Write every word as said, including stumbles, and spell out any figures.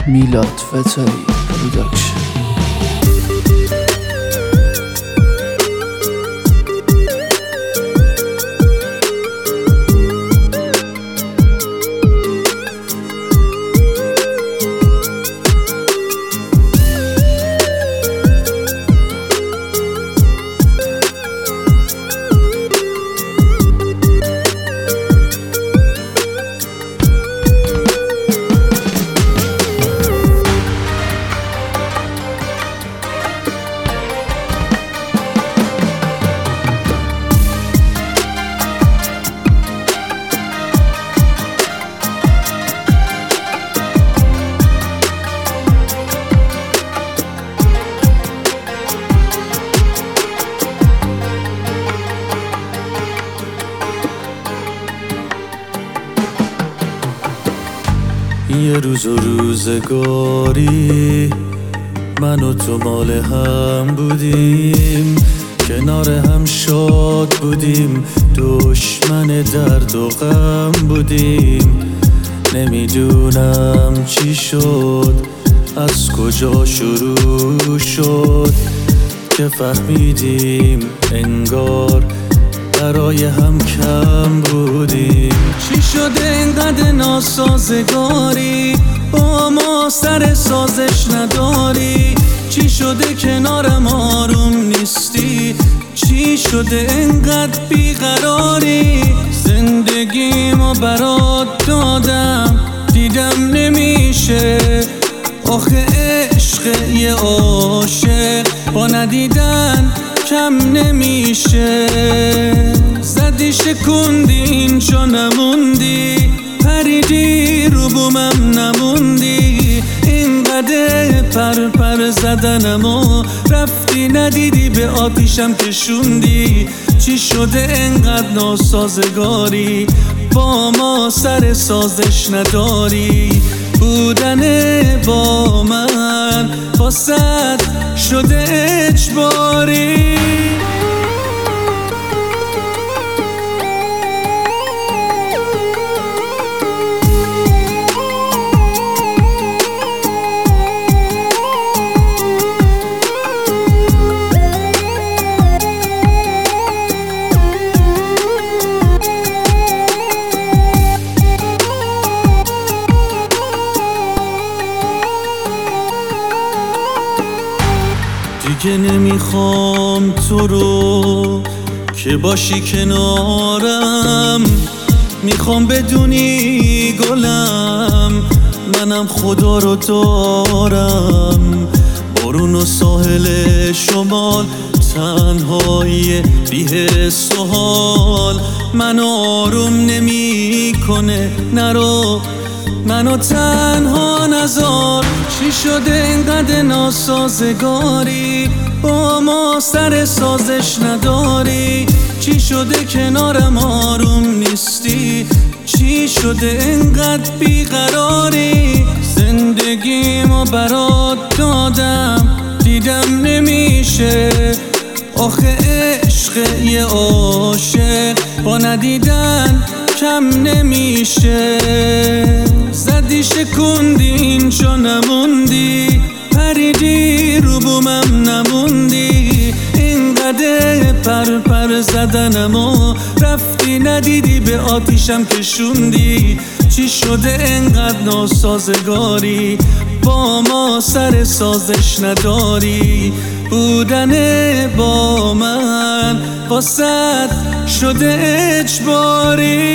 میلاد فتایی پروداکشن. یه روز و روزگاری من و تو مال هم بودیم، کنار هم شاد بودیم، دشمن درد و غم بودیم. نمیدونم چی شد، از کجا شروع شد که فهمیدیم انگار برای هم کم بودیم. چی شده اینقدر ناسازگاری، با ما سر سازش نداری؟ چی شده کنارم آروم نیستی؟ چی شده اینقدر بیقراری؟ زندگیمو برات دادم، دیدم نمیشه. آخه عشق یه عاشق با ندیدن کم نمیشه. زدی شکوندی اینجا نموندی، پریدی رو بومم نموندی. اینقدر پر پر زدنمو رفتی ندیدی، به آتیشم کشوندی. چی شده اینقدر ناسازگاری، با ما سر سازش نداری؟ بودن با من واسد شده اجباری. دیگه نمیخوام تو رو که باشی کنارم، میخوام بدونی گلم منم خدا رو دارم. بارون و ساحل شمال، تنهایی بی حس و حال منو آروم نمیکنه. نرو منو تنها نذار. چی شده اینقدر ناسازگاری، با ما سر سازش نداری؟ چی شده کنارم آروم نیستی؟ چی شده اینقدر بیقراری؟ زندگیمو برات دادم، دیدم نمیشه. آخه عشق یه عاشق با ندیدن کم نمیشه. زدی شکوندی اینجا نموندی، پریدی رو بومم نموندی. اینقدر پر پر زدنمو رفتی ندیدی، به آتیشم کشوندی. چی شده اینقدر ناسازگاری، با ما سر سازش نداری؟ بودن با من واسد شده اجباری.